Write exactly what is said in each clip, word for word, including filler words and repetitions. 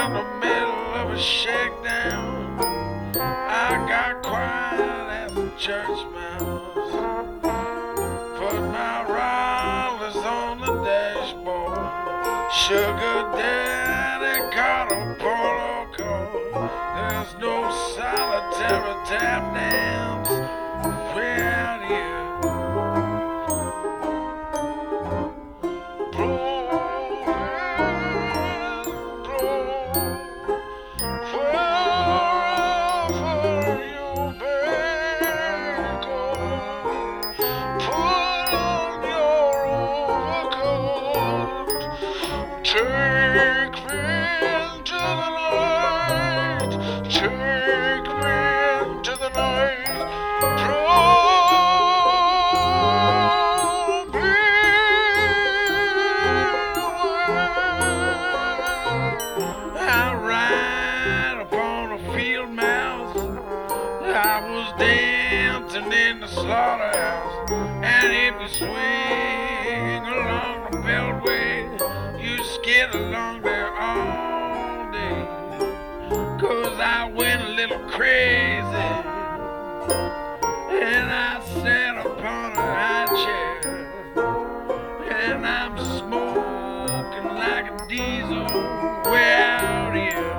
in the middle of a shakedown. I got quiet as a church mouse. Put my rollers on the dashboard. Sugar daddy caught a polo call. There's no solitary tap dance without you. Take me into the night, take me into the night, draw me away. I ride upon a field mouse, I was dancing in the slaughterhouse, and if you swing along the beltway, get along there all day, 'cause I went a little crazy, and I sat upon a high chair, and I'm smoking like a diesel way out here.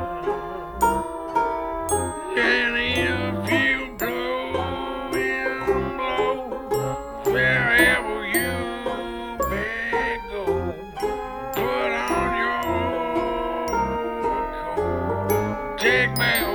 And if you blow in, blow wherever you may go, take me